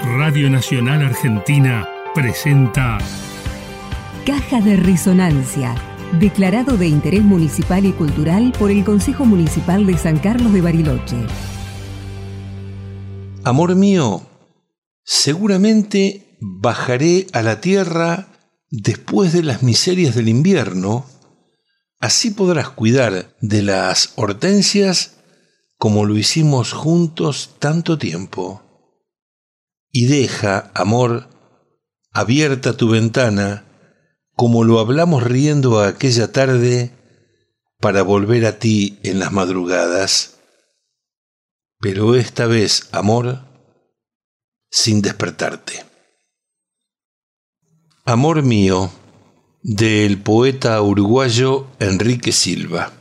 Radio Nacional Argentina presenta Caja de Resonancia, declarado de interés municipal y cultural por el Consejo Municipal de San Carlos de Bariloche. Amor mío, seguramente bajaré a la tierra después de las miserias del invierno, así podrás cuidar de las hortensias como lo hicimos juntos tanto tiempo. Y deja, amor, abierta tu ventana, como lo hablamos riendo aquella tarde, para volver a ti en las madrugadas. Pero esta vez, amor, sin despertarte. Amor mío, del poeta uruguayo Enrique Silva.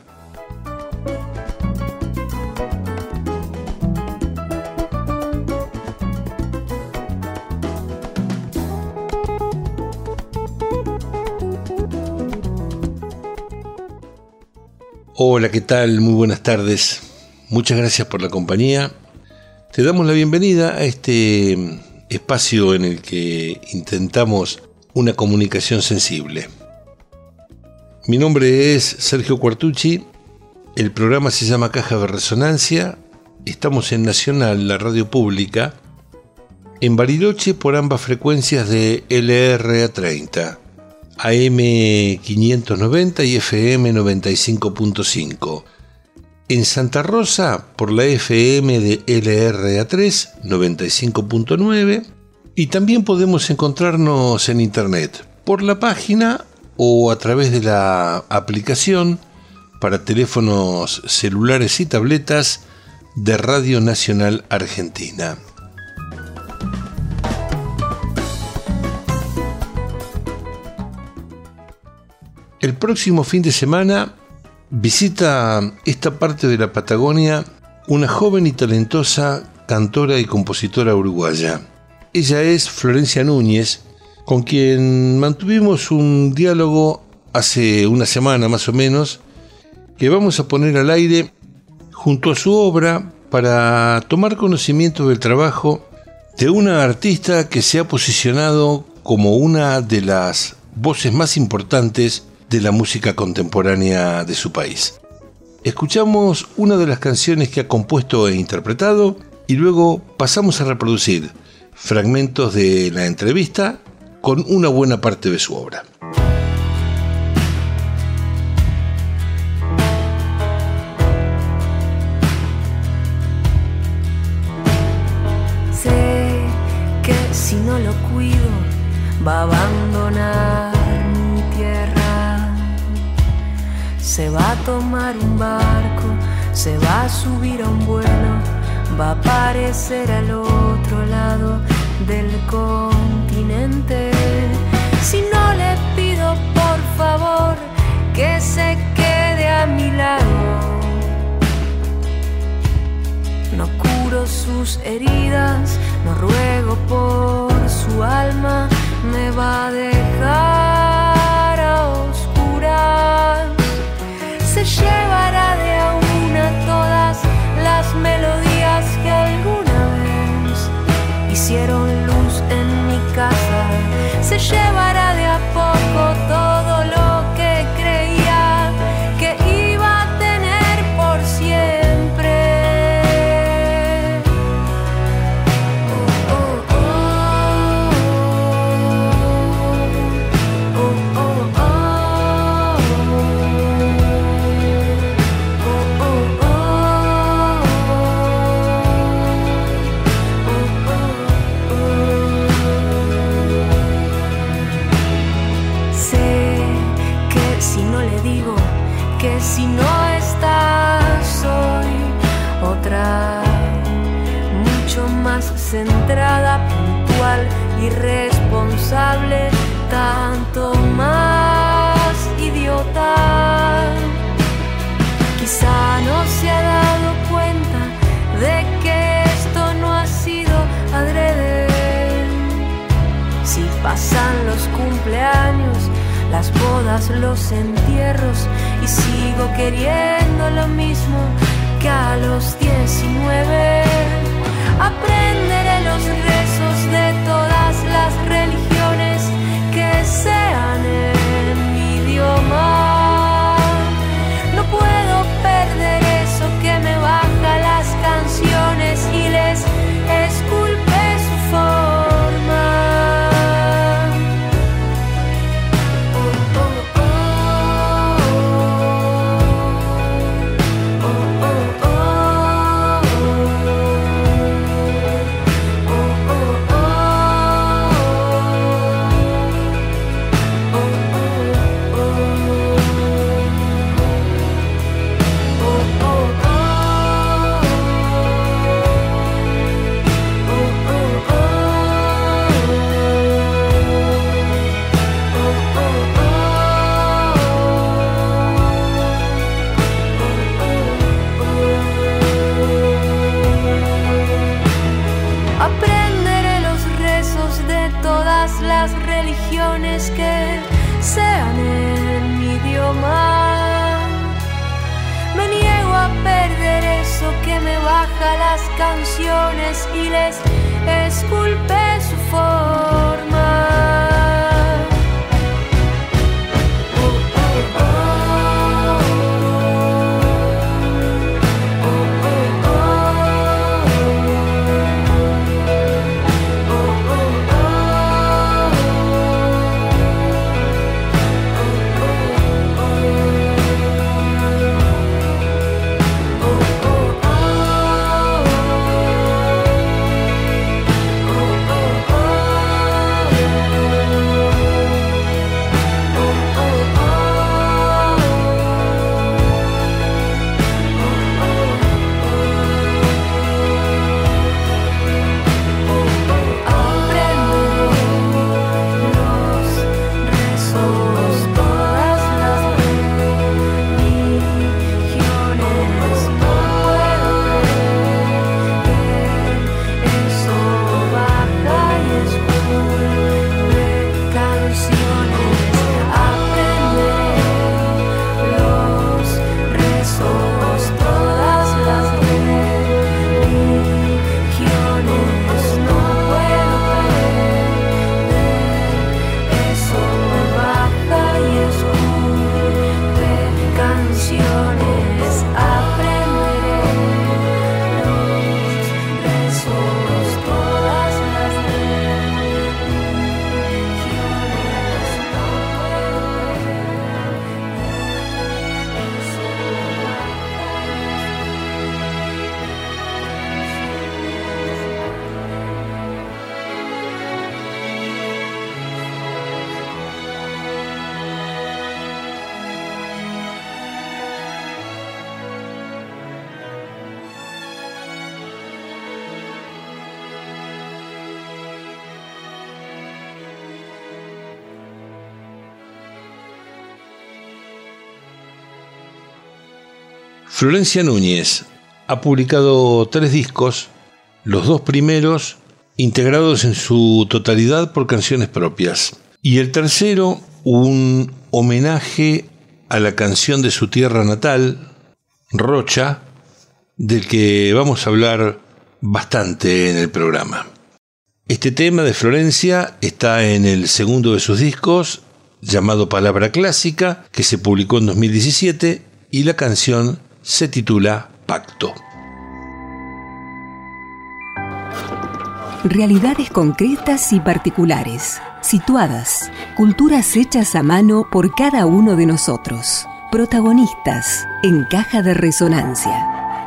Hola, ¿qué tal? Muy buenas tardes. Muchas gracias por la compañía. Te damos la bienvenida a este espacio en el que intentamos una comunicación sensible. Mi nombre es Sergio Quartucci. El programa se llama Caja de Resonancia. Estamos en Nacional, la radio pública, en Bariloche por ambas frecuencias de LRA30. AM 590 y FM 95.5. En Santa Rosa por la FM de LRA3 95.9 y también podemos encontrarnos en internet por la página o a través de la aplicación para teléfonos celulares y tabletas de Radio Nacional Argentina. El próximo fin de semana visita esta parte de la Patagonia una joven y talentosa cantora y compositora uruguaya. Ella es Florencia Núñez, con quien mantuvimos un diálogo hace una semana más o menos, que vamos a poner al aire junto a su obra para tomar conocimiento del trabajo de una artista que se ha posicionado como una de las voces más importantes de la música contemporánea de su país. Escuchamos una de las canciones que ha compuesto e interpretado y luego pasamos a reproducir fragmentos de la entrevista con una buena parte de su obra. Sé que si no lo cuido va a abandonar mi tierra. Se va a tomar un barco, se va a subir a un vuelo, va a aparecer al otro lado del continente. Si no le pido por favor que se quede a mi lado, no curo sus heridas, no ruego por su alma, me va a dejar a oscuras. Se llevará de a una todas las melodías que alguna vez hicieron luz en mi casa. Se llevará de a poco todo lo que creía que iba a tener por siempre. Que si no estás soy otra, mucho más centrada, puntual y responsable, tanto más idiota. Quizá no se ha dado cuenta de que esto no ha sido adrede. Si pasan los cumpleaños, las bodas, los entierros, y sigo queriendo lo mismo que a los 19. Aprenderé los rezos de las religiones que sean en mi idioma. Me niego a perder eso que me baja las canciones y les esculpe su forma. Florencia Núñez ha publicado 3 discos, los 2 primeros integrados en su totalidad por canciones propias, y el tercero un homenaje a la canción de su tierra natal, Rocha, del que vamos a hablar bastante en el programa. Este tema de Florencia está en el segundo de sus discos, llamado Palabra Clásica, que se publicó en 2017, y la canción se titula Pacto. Realidades concretas y particulares, situadas, culturas hechas a mano por cada uno de nosotros, protagonistas en Caja de Resonancia.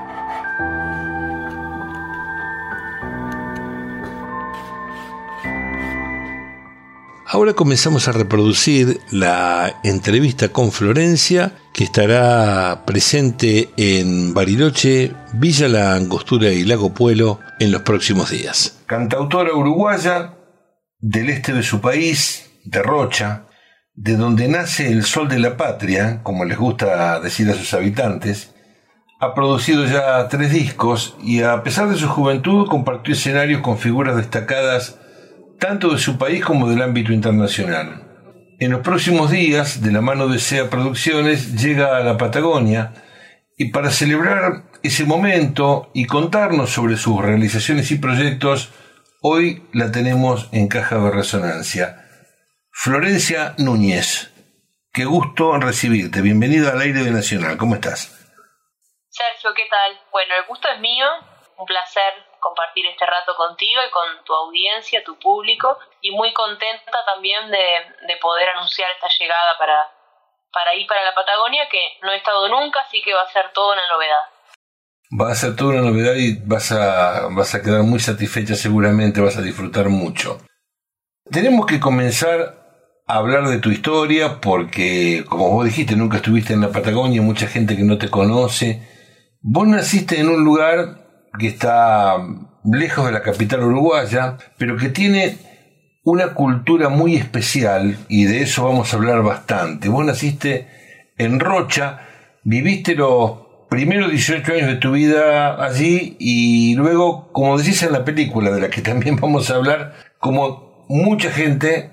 Ahora comenzamos a reproducir la entrevista con Florencia, que estará presente en Bariloche, Villa La Angostura y Lago Puelo en los próximos días. Cantautora uruguaya del este de su país, de Rocha, de donde nace el sol de la patria, como les gusta decir a sus habitantes, ha producido ya 3 discos y a pesar de su juventud compartió escenarios con figuras destacadas tanto de su país como del ámbito internacional. En los próximos días, de la mano de SEA Producciones, llega a la Patagonia y para celebrar ese momento y contarnos sobre sus realizaciones y proyectos, hoy la tenemos en Caja de Resonancia. Florencia Núñez, qué gusto recibirte. Bienvenida al aire de Nacional. ¿Cómo estás? Sergio, ¿qué tal? Bueno, el gusto es mío. Un placer compartir este rato contigo y con tu audiencia, tu público, y muy contenta también de poder anunciar esta llegada para ir para la Patagonia, que no he estado nunca, así que va a ser toda una novedad. Va a ser toda una novedad y vas a quedar muy satisfecha seguramente, vas a disfrutar mucho. Tenemos que comenzar a hablar de tu historia porque, como vos dijiste, nunca estuviste en la Patagonia, mucha gente que no te conoce. Vos naciste en un lugar que está lejos de la capital uruguaya, pero que tiene una cultura muy especial, y de eso vamos a hablar bastante. Vos naciste en Rocha, viviste los primeros 18 años de tu vida allí, y luego, como decís en la película, de la que también vamos a hablar, como mucha gente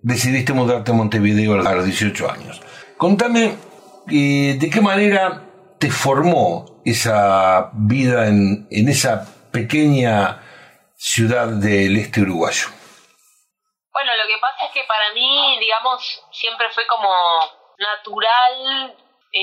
decidiste mudarte a Montevideo a los 18 años. Contame de qué manera te formó esa vida en esa pequeña ciudad del este uruguayo. Bueno, lo que pasa es que para mí, digamos, siempre fue como natural.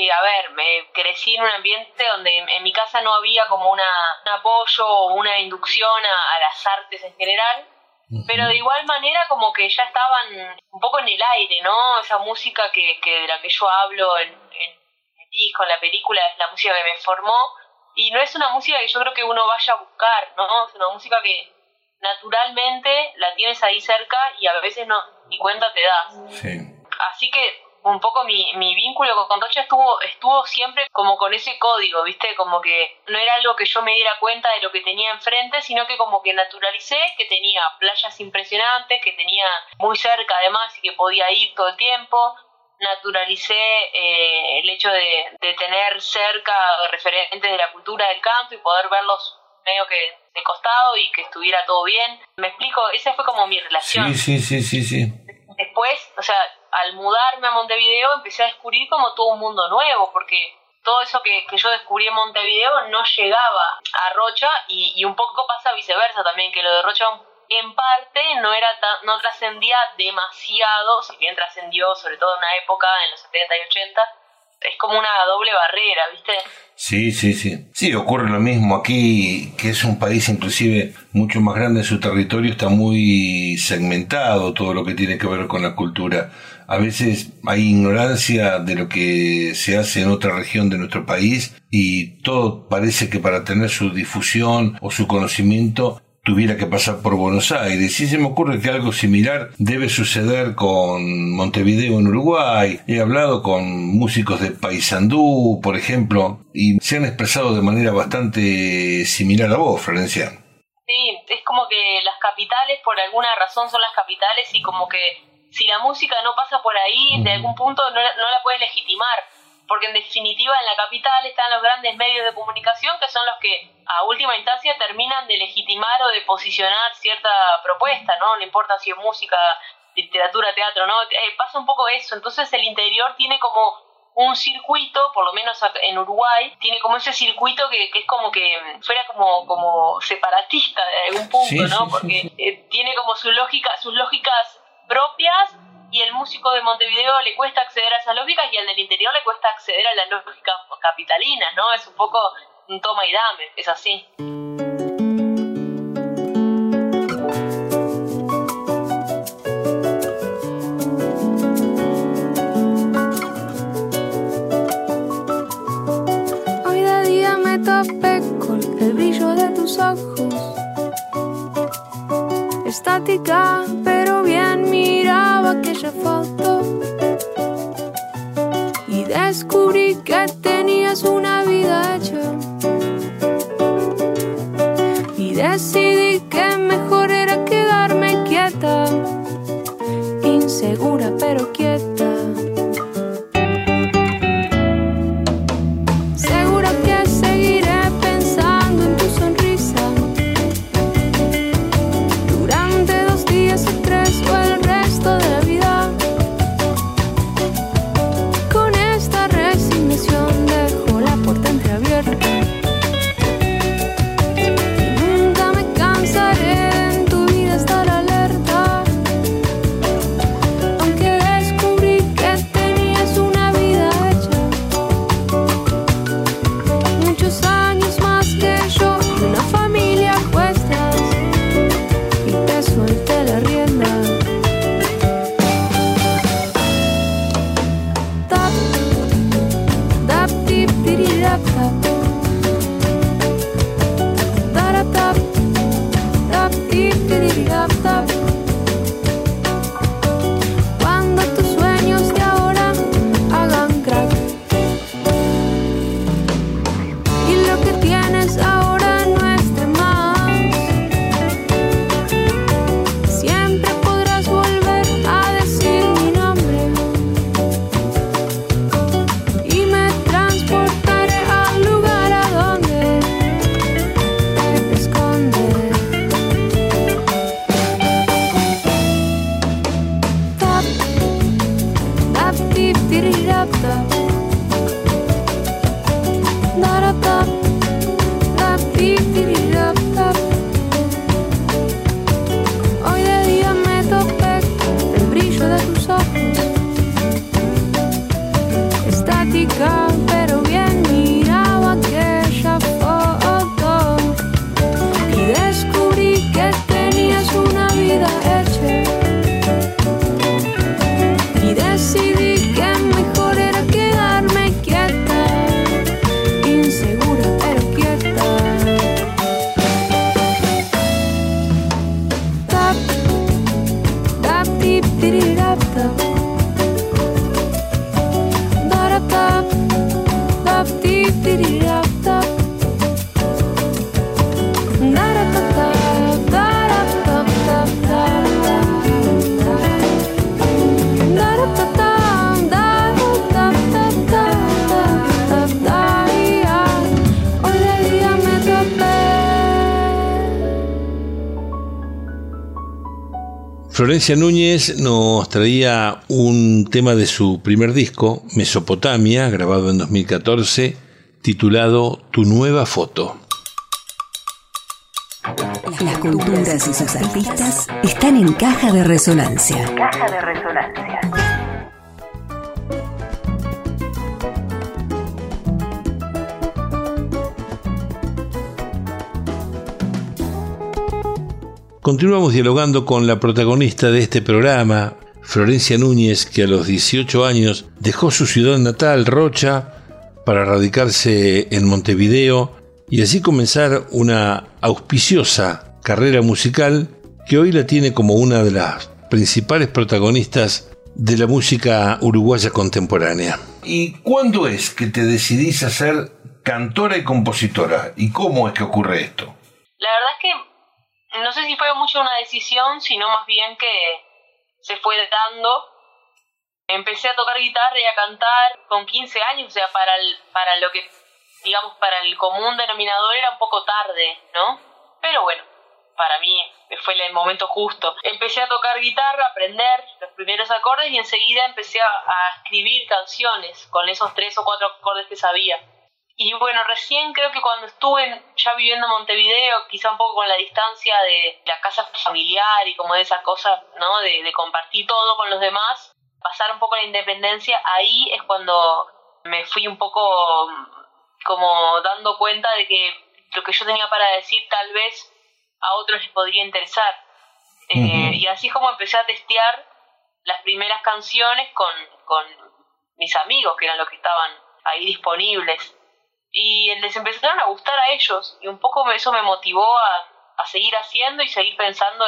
Me crecí en un ambiente donde en mi casa no había como un apoyo o una inducción a las artes en general, pero de igual manera como que ya estaban un poco en el aire, ¿no? Esa música que de la que yo hablo en el disco, en la película, es la música que me formó, y no es una música que yo creo que uno vaya a buscar, ¿no? Es una música que naturalmente la tienes ahí cerca y a veces ni cuenta te das. Sí. Así que un poco mi vínculo con Rocha estuvo siempre como con ese código, ¿viste? Como que no era algo que yo me diera cuenta de lo que tenía enfrente, sino que como que naturalicé que tenía playas impresionantes, que tenía muy cerca además y que podía ir todo el tiempo. Naturalicé el hecho de tener cerca referentes de la cultura del canto y poder verlos medio que de costado y que estuviera todo bien. ¿Me explico? Esa fue como mi relación. Sí. Después, al mudarme a Montevideo empecé a descubrir como todo un mundo nuevo, porque todo eso que yo descubrí en Montevideo no llegaba a Rocha y un poco pasa viceversa también, que lo de Rocha en parte no trascendía demasiado, si bien trascendió sobre todo en una época, en los 70 y 80, es como una doble barrera, ¿viste? Sí. Sí, ocurre lo mismo aquí, que es un país inclusive mucho más grande en su territorio, está muy segmentado todo lo que tiene que ver con la cultura. A veces hay ignorancia de lo que se hace en otra región de nuestro país y todo parece que para tener su difusión o su conocimiento tuviera que pasar por Buenos Aires. Y se me ocurre que algo similar debe suceder con Montevideo en Uruguay. He hablado con músicos de Paysandú, por ejemplo, y se han expresado de manera bastante similar a vos, Florencia. Sí, es como que las capitales por alguna razón son las capitales y como que si la música no pasa por ahí, de algún punto no la puedes legitimar. Porque en definitiva en la capital están los grandes medios de comunicación que son los que a última instancia terminan de legitimar o de posicionar cierta propuesta, ¿no? No importa si es música, literatura, teatro, ¿no? Pasa un poco eso. Entonces el interior tiene como un circuito, por lo menos en Uruguay, tiene como ese circuito que es como que fuera como separatista de algún punto, ¿no? Porque tiene como sus lógicas propias. Y el músico de Montevideo le cuesta acceder a esas lógicas y al del interior le cuesta acceder a las lógicas capitalinas, ¿no? Es un poco un toma y dame, es así. Hoy de día me topé con el brillo de tus ojos, estática pero bien miraba aquella foto y descubrí que tenías una vida hecha y decidí que mejor era quedarme quieta, insegura pero quieta. Segura que seguiré pensando en tu sonrisa durante 2 días o 3 o el resto de la vida. Con esta resignación dejo la puerta entreabierta y nunca me cansaré en tu vida estar alerta, aunque Florencia Núñez nos traía un tema de su primer disco, Mesopotamia, grabado en 2014, titulado Tu nueva foto. Las culturas y sus artistas están en Caja de Resonancia. Caja de Resonancia. Continuamos dialogando con la protagonista de este programa, Florencia Núñez, que a los 18 años dejó su ciudad natal, Rocha, para radicarse en Montevideo y así comenzar una auspiciosa carrera musical que hoy la tiene como una de las principales protagonistas de la música uruguaya contemporánea. ¿Y cuándo es que te decidís a ser cantora y compositora? ¿Y cómo es que ocurre esto? La verdad es que no sé si fue mucho una decisión, sino más bien que se fue dando. Empecé a tocar guitarra y a cantar con 15 años, o sea, para lo que, digamos, para el común denominador era un poco tarde, ¿no? Pero bueno, para mí fue el momento justo. Empecé a tocar guitarra, a aprender los primeros acordes y enseguida empecé a escribir canciones con esos 3 o 4 acordes que sabía. Y bueno, recién creo que cuando estuve ya viviendo en Montevideo, quizá un poco con la distancia de la casa familiar y como de esas cosas, ¿no? De compartir todo con los demás, pasar un poco la independencia, ahí es cuando me fui un poco como dando cuenta de que lo que yo tenía para decir tal vez a otros les podría interesar. Y así es como empecé a testear las primeras canciones con mis amigos, que eran los que estaban ahí disponibles. Y les empezaron a gustar a ellos y un poco eso me motivó a seguir haciendo y seguir pensando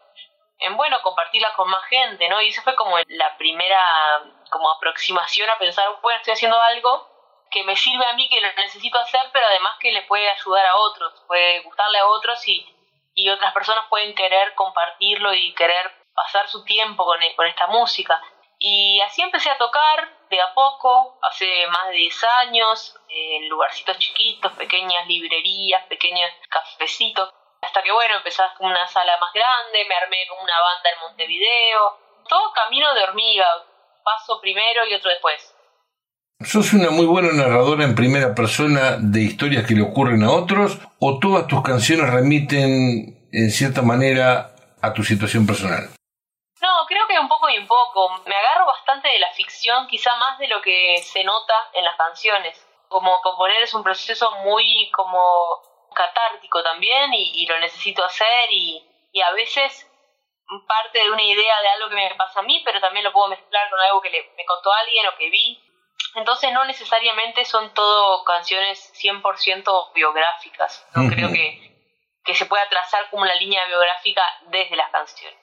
en bueno, compartirlas con más gente, ¿no? Y eso fue como la primera como aproximación a pensar, bueno, estoy haciendo algo que me sirve a mí, que lo necesito hacer, pero además que le puede ayudar a otros, puede gustarle a otros y otras personas pueden querer compartirlo y querer pasar su tiempo con esta música. Y así empecé a tocar de a poco, hace más de 10 años, en lugarcitos chiquitos, pequeñas librerías, pequeños cafecitos, hasta que bueno, empecé con una sala más grande, me armé con una banda en Montevideo, todo camino de hormiga, paso primero y otro después. ¿Sos una muy buena narradora en primera persona de historias que le ocurren a otros, o todas tus canciones remiten en cierta manera a tu situación personal? No, creo que un poco y un poco. Me agarro bastante de la ficción, quizá más de lo que se nota en las canciones. Como componer es un proceso muy como catártico también y lo necesito hacer y a veces parte de una idea de algo que me pasa a mí, pero también lo puedo mezclar con algo que me contó alguien o que vi. Entonces no necesariamente son todo canciones 100% biográficas. No creo que se pueda trazar como una línea biográfica desde las canciones.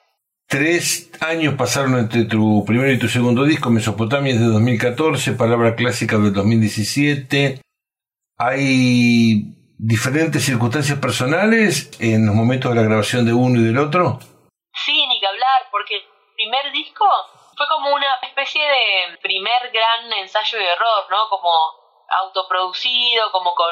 3 años pasaron entre tu primero y tu segundo disco, Mesopotamia es de 2014, Palabra Clásica del 2017. ¿Hay diferentes circunstancias personales en los momentos de la grabación de uno y del otro? Sí, ni que hablar, porque el primer disco fue como una especie de primer gran ensayo y error, ¿no? Como autoproducido,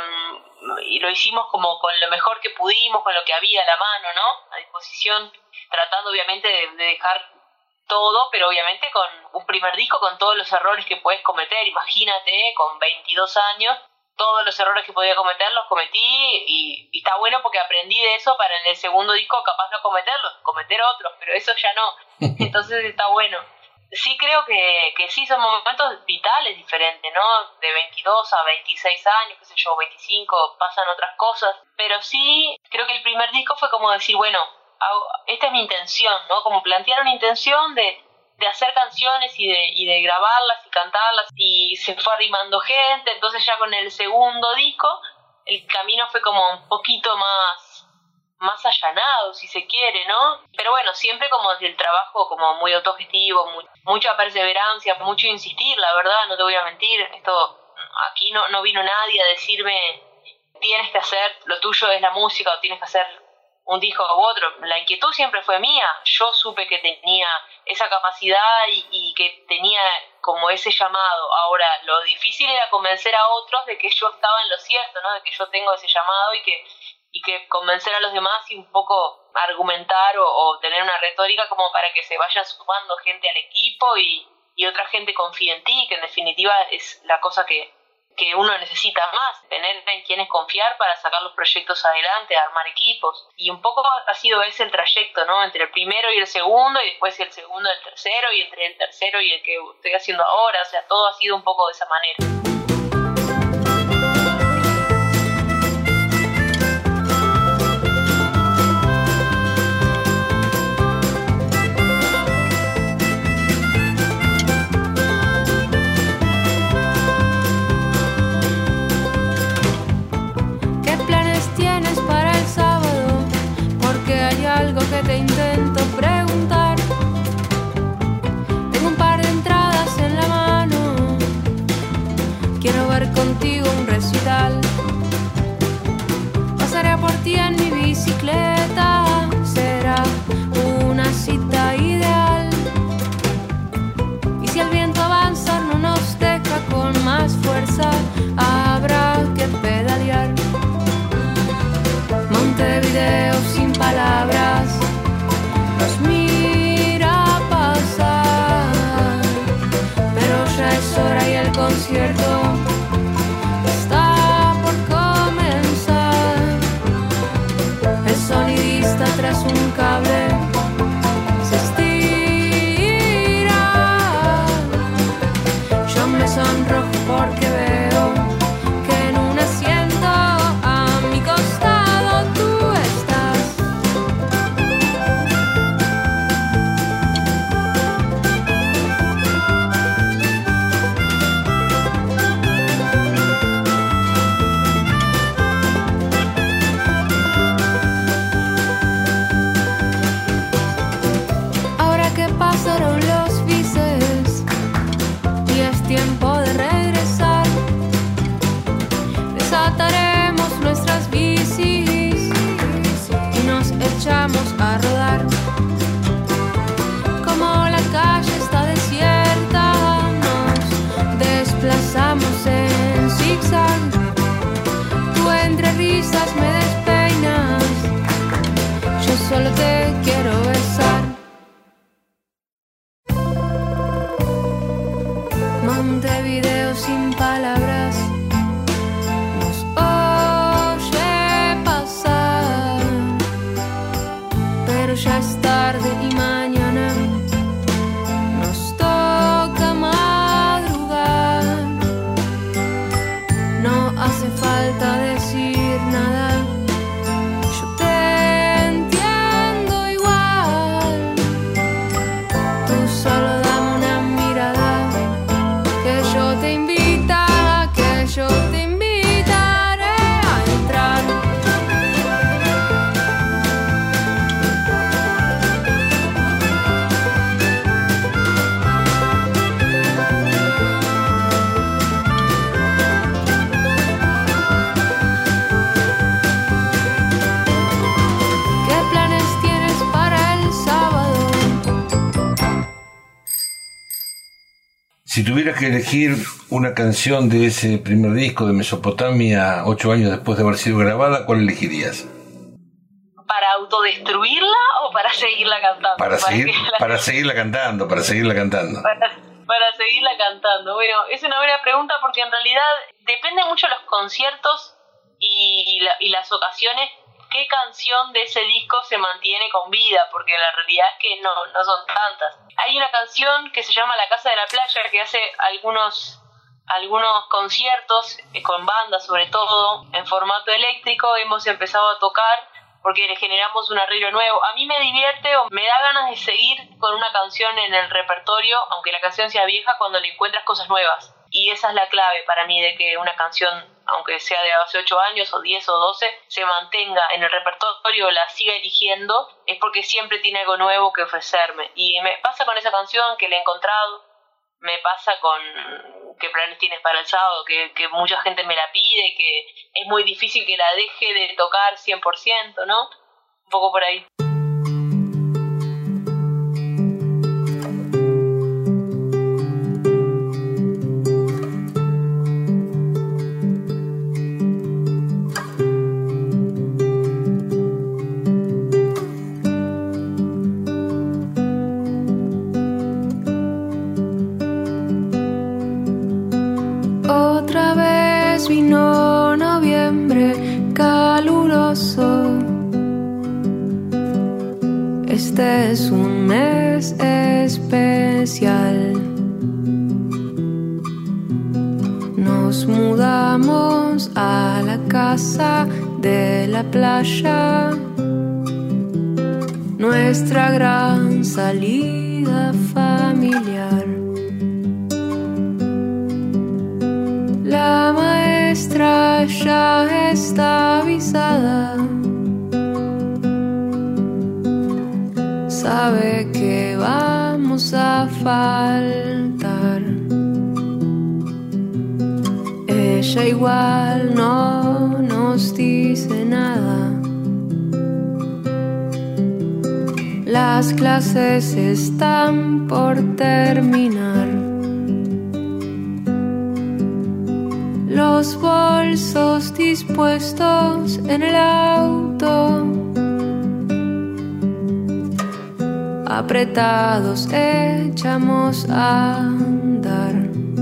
y lo hicimos como con lo mejor que pudimos, con lo que había a la mano, ¿no? A disposición, tratando obviamente de dejar todo, pero obviamente con un primer disco con todos los errores que puedes cometer. Imagínate, con 22 años, todos los errores que podía cometer los cometí y está bueno porque aprendí de eso para en el segundo disco capaz no cometerlos, cometer otros, pero eso ya no. Entonces está bueno. Sí creo que sí son momentos vitales diferentes, ¿no? De 22 a 26 años, qué sé yo, 25, pasan otras cosas. Pero sí creo que el primer disco fue como decir, bueno, esta es mi intención, ¿no? Como plantear una intención de hacer canciones y de grabarlas y cantarlas, y se fue arrimando gente. Entonces ya con el segundo disco el camino fue como un poquito más allanado, si se quiere, ¿no? Pero bueno, siempre como desde el trabajo como muy autogestivo, mucha perseverancia, mucho insistir, la verdad, no te voy a mentir. Aquí no vino nadie a decirme tienes que hacer, lo tuyo es la música o tienes que hacer un disco u otro. La inquietud siempre fue mía. Yo supe que tenía esa capacidad y que tenía como ese llamado. Ahora, lo difícil era convencer a otros de que yo estaba en lo cierto, ¿no? De que yo tengo ese llamado y que y que convencer a los demás y un poco argumentar o tener una retórica como para que se vaya sumando gente al equipo y otra gente confíe en ti, que en definitiva es la cosa que uno necesita más, tener en quienes confiar para sacar los proyectos adelante, armar equipos. Y un poco ha sido ese el trayecto, ¿no? Entre el primero y el segundo, y después el segundo y el tercero, y entre el tercero y el que estoy haciendo ahora. O sea, todo ha sido un poco de esa manera. Que te intento preguntar. Tengo un par de entradas en la mano. Quiero ver contigo un recital. Pasaré por ti en mi bicicleta. Será una cita ideal. Y si el viento avanza no nos deja con más fuerza, habrá que pedalear. Montevideo sin palabras nos mira pasar, pero ya es hora y el concierto está por comenzar. El sonidista tras un cable se estira. Yo me sonrojo porque veo que en un asiento a mi costado tú estás. Ahora que pasaron los bises y es tiempo de regresar, desataremos nuestras bicis y nos echamos a rodar. Como la calle está desierta, nos desplazamos en zigzag. Tú entre risas me despeinas, yo solo te quiero besar. Montevideo sin palabras nos oye pasar, pero ya es tarde y mañana nos toca madrugar. No hace falta decir nada, yo te entiendo igual. Tú solo dame una mirada, que yo te invitaré a entrar. ¿Qué planes tienes para el sábado? Si tuvieras que elegir una canción de ese primer disco de Mesopotamia, 8 años después de haber sido grabada, ¿cuál elegirías? ¿Para autodestruirla o para seguirla cantando? Para seguirla cantando. Para seguirla cantando. Bueno, es una buena pregunta porque en realidad depende mucho de los conciertos y las ocasiones, qué canción de ese disco se mantiene con vida, porque la realidad es que no son tantas. Hay una canción que se llama La Casa de la Playa, que hace algunos conciertos con bandas, sobre todo en formato eléctrico, hemos empezado a tocar porque le generamos un arreglo nuevo. A mí me divierte o me da ganas de seguir con una canción en el repertorio, aunque la canción sea vieja, cuando le encuentras cosas nuevas. Y esa es la clave para mí de que una canción, aunque sea de hace 8 años o 10 o 12, se mantenga en el repertorio, la siga eligiendo, es porque siempre tiene algo nuevo que ofrecerme. Y me pasa con esa canción que la he encontrado, me pasa con qué planes tienes para el sábado, que mucha gente me la pide, que es muy difícil que la deje de tocar 100%, ¿no? Un poco por ahí. Este es un mes especial. Nos mudamos a la casa de la playa, nuestra gran salida familiar. La maestra ya está avisada, sabe que vamos a faltar. Ella igual no nos dice nada. Las clases están por terminar. Los bolsos dispuestos en el auto, apretados echamos a andar.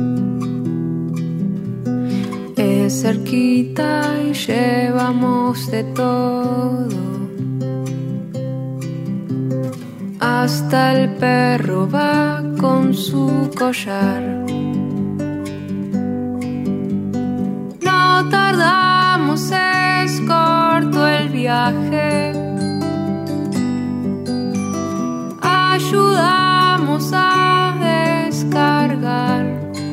Es cerquita y llevamos de todo, hasta el perro va con su collar. No tardamos, es corto el viaje. Ayudamos a descargar.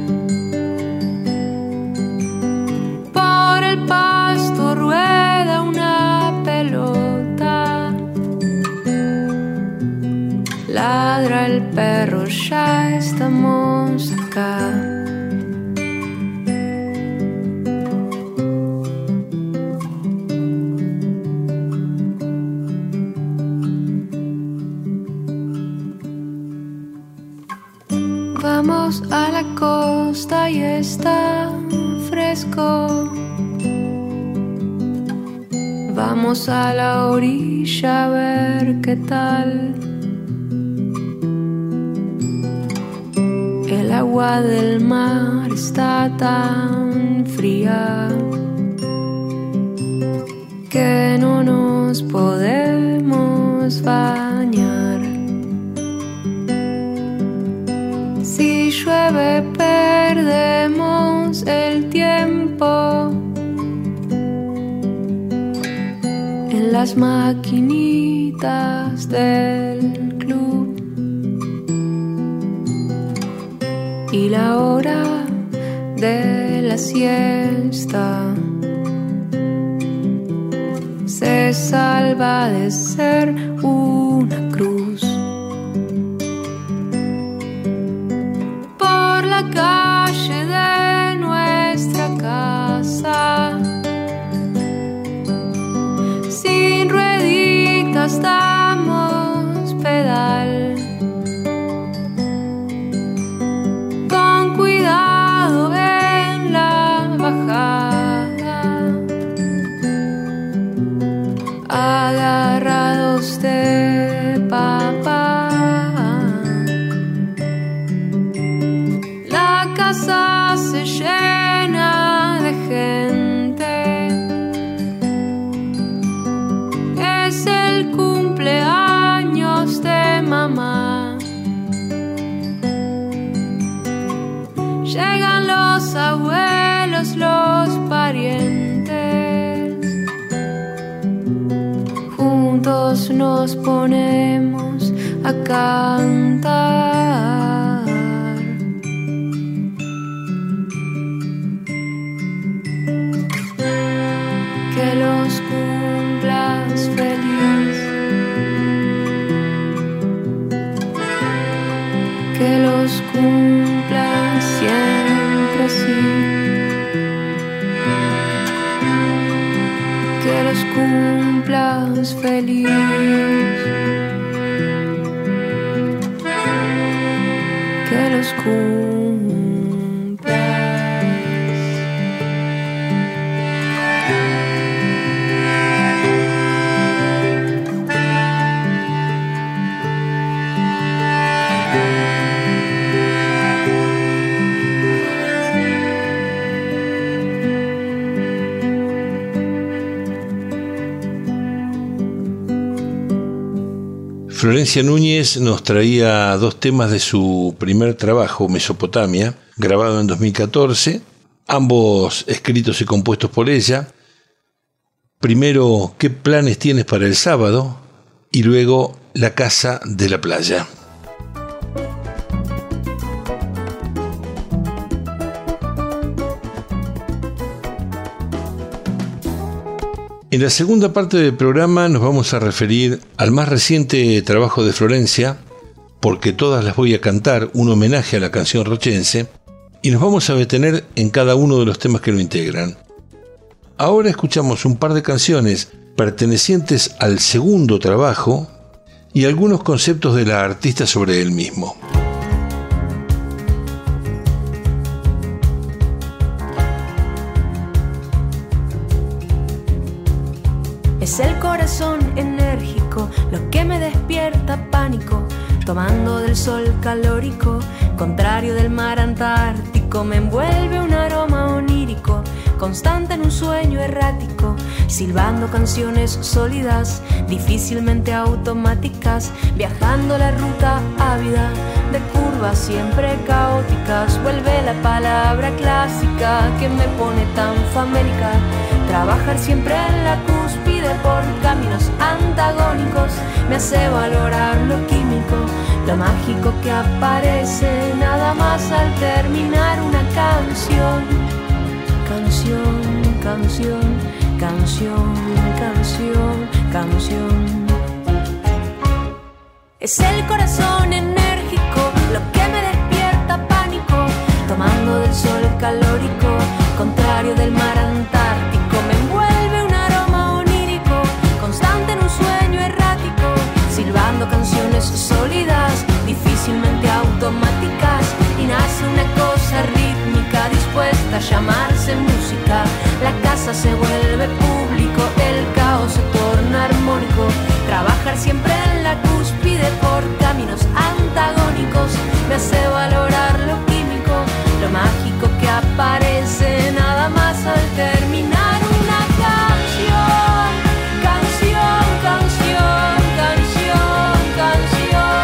Por el pasto rueda una pelota. Ladra el perro, ya estamos acá. Vamos a la costa y está fresco. Vamos a la orilla a ver qué tal. El agua del mar está tan fría que no nos podemos bañar. Si llueve perdemos el tiempo en las maquinitas del club. Y la hora de la siesta se salva de ser una cruz. Por la calle de nuestra casa, sin rueditas damos pedal. Con cuidado en la bajada, agarrados de papá. La casa se llena de gente. Es el cumpleaños de mamá. Llegan los abuelos, los parientes. Juntos nos ponemos a cantar. Que los cumplas feliz. Que los cumplas siempre así. Que los cumplas feliz. Que los cumplas. Florencia Núñez nos traía 2 temas de su primer trabajo, Mesopotamia, grabado en 2014, ambos escritos y compuestos por ella. Primero, ¿qué planes tienes para el sábado? Y luego, La casa de la playa. En la segunda parte del programa nos vamos a referir al más reciente trabajo de Florencia, Porque todas las voy a cantar, un homenaje a la canción rochense, y nos vamos a detener en cada uno de los temas que lo integran. Ahora escuchamos un par de canciones pertenecientes al segundo trabajo y algunos conceptos de la artista sobre el mismo. Es el corazón enérgico lo que me despierta pánico, tomando del sol calórico, contrario del mar antártico, me envuelve un aroma onírico, constante en un sueño errático, silbando canciones sólidas, difícilmente automáticas, viajando la ruta ávida de curvas siempre caóticas. Vuelve la palabra clásica que me pone tan famélica, trabajar siempre en la cúspide por caminos antagónicos, me hace valorar lo químico, lo mágico que aparece nada más al terminar una canción. Canción, canción, canción, canción, canción. Es el corazón enérgico lo que me despierta pánico, tomando del sol calórico, contrario del mar antártico, me envuelve un aroma onírico, constante en un sueño errático, silbando canciones sólidas, difícilmente automáticas, y nace una cosa rítmica dispuesta a llamarse música. La casa se vuelve público, el caos se torna armónico, trabajar siempre en la cúspide por caminos antagónicos, me hace valorar lo químico, lo mágico que aparece nada más al terminar una canción. Canción, canción, canción, canción.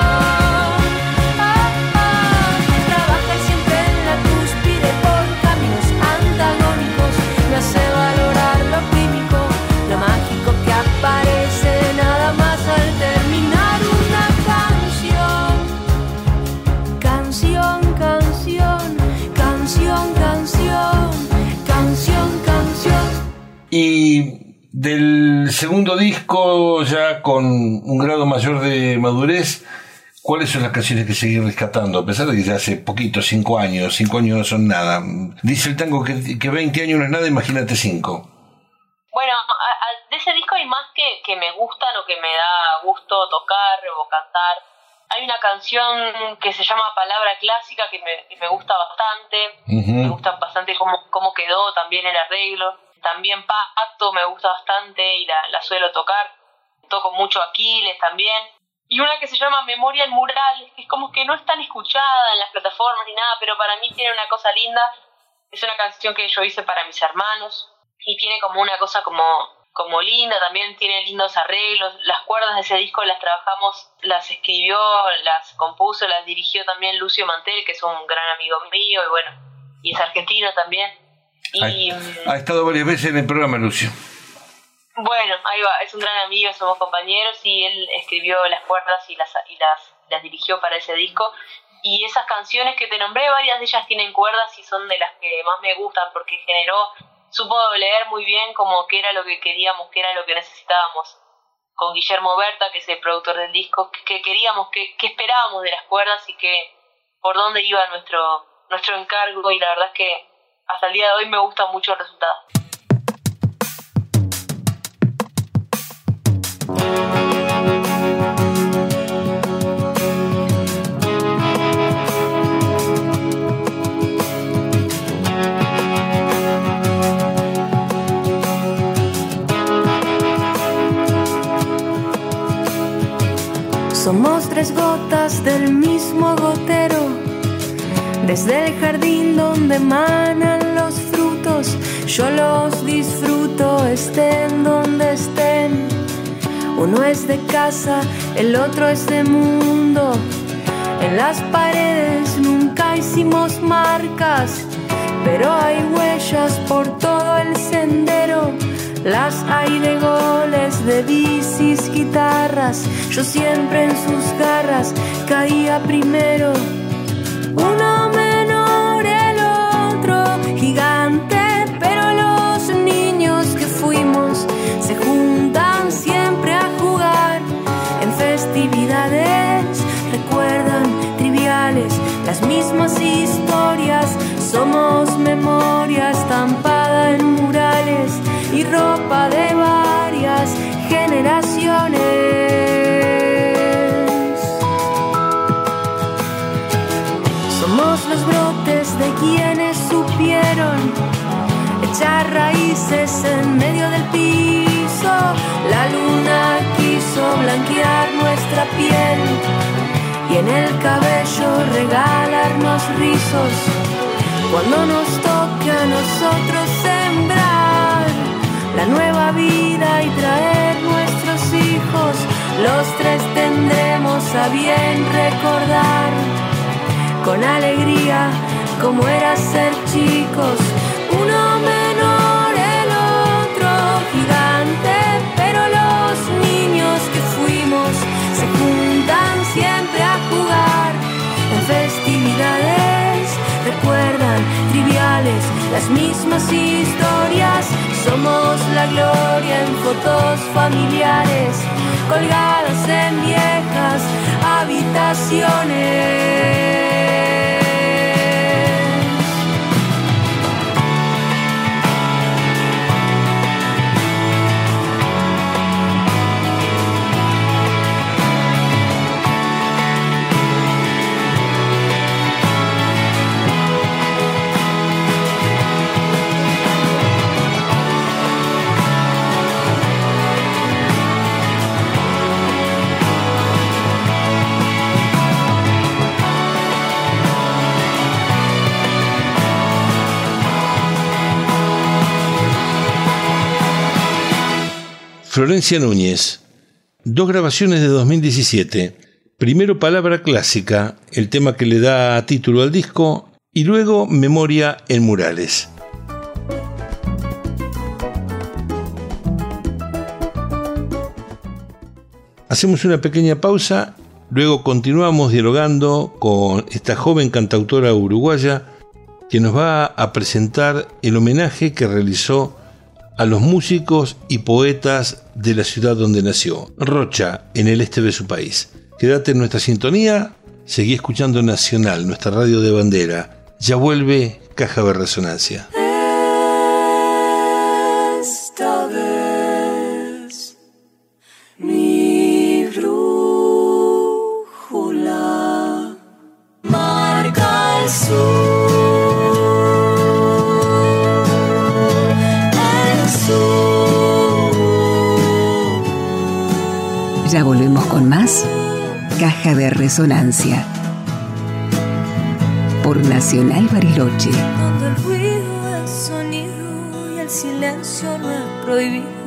Trabajar siempre en la cúspide por caminos antagónicos, me hace valorar lo químico, lo mágico que aparece nada más al terminar una canción. Canción, canción, canción, canción, canción, canción. Y del segundo disco, ya con un grado mayor de madurez, ¿cuáles son las canciones que seguís rescatando? A pesar de que ya hace poquito, 5 años no son nada. Dice el tango que 20 años no es nada, imagínate 5. Bueno, de ese disco hay más que me gustan o que me da gusto tocar o cantar. Hay una canción que se llama Palabra Clásica que me gusta bastante. Me gusta bastante cómo quedó también el arreglo. También Pacto me gusta bastante y la suelo tocar. Toco mucho Aquiles también. Y una que se llama Memoria en Murales, que es como que no es tan escuchada en las plataformas ni nada, pero para mí tiene una cosa linda. Es una canción que yo hice para mis hermanos y tiene como una cosa como linda, también tiene lindos arreglos. Las cuerdas de ese disco las trabajamos, las escribió, las compuso, las dirigió también Lucio Mantel, que es un gran amigo mío y bueno, y es argentino también. Y ha estado varias veces en el programa, Lucio. Bueno, ahí va, es un gran amigo, somos compañeros y él escribió las cuerdas y las dirigió para ese disco. Y esas canciones que te nombré, varias de ellas tienen cuerdas y son de las que más me gustan porque supo leer muy bien como qué era lo que queríamos, qué era lo que necesitábamos. Con Guillermo Berta, que es el productor del disco, que queríamos, que esperábamos de las cuerdas y que por dónde iba nuestro encargo, y la verdad es que hasta el día de hoy me gusta mucho el resultado. Somos 3 gotas del mismo gotero, desde el jardín donde emanan los frutos, yo los disfruto estén donde estén. Uno es de casa, el otro es de mundo. En las paredes nunca hicimos marcas, pero hay huellas por todo el sendero. Las hay de goles, de bicis, guitarras. Yo siempre en sus garras caía primero. Uno menor, el otro gigante, pero los niños que fuimos se juntan siempre a jugar. En festividades recuerdan triviales las mismas historias. Somos memoria estampada en murales y ropa de varias generaciones. Somos los brotes de quienes supieron echar raíces en medio del piso. La luna quiso blanquear nuestra piel y en el cabello regalarnos rizos. Cuando nos toque a nosotros sembrar la nueva vida y traer nuestros hijos, los tres tendremos a bien recordar con alegría cómo era ser chicos. Uno menor, el otro gigante, pero los niños que fuimos se juntan siempre a jugar. En festividades recuerdan triviales las mismas historias. Somos la gloria en fotos familiares colgadas en viejas habitaciones. Florencia Núñez, 2 grabaciones de 2017. Primero Palabra Clásica, el tema que le da título al disco, y luego Memoria en Murales. Hacemos una pequeña pausa, luego continuamos dialogando con esta joven cantautora uruguaya que nos va a presentar el homenaje que realizó a los músicos y poetas de la ciudad donde nació, Rocha, en el este de su país. Quédate en nuestra sintonía, seguí escuchando Nacional, nuestra radio de bandera. Ya vuelve Caja de Resonancia. Esta vez mi brújula marca el sur. Ya volvemos con más Caja de Resonancia por Nacional Bariloche. Donde el ruido es sonido y el silencio no es prohibido.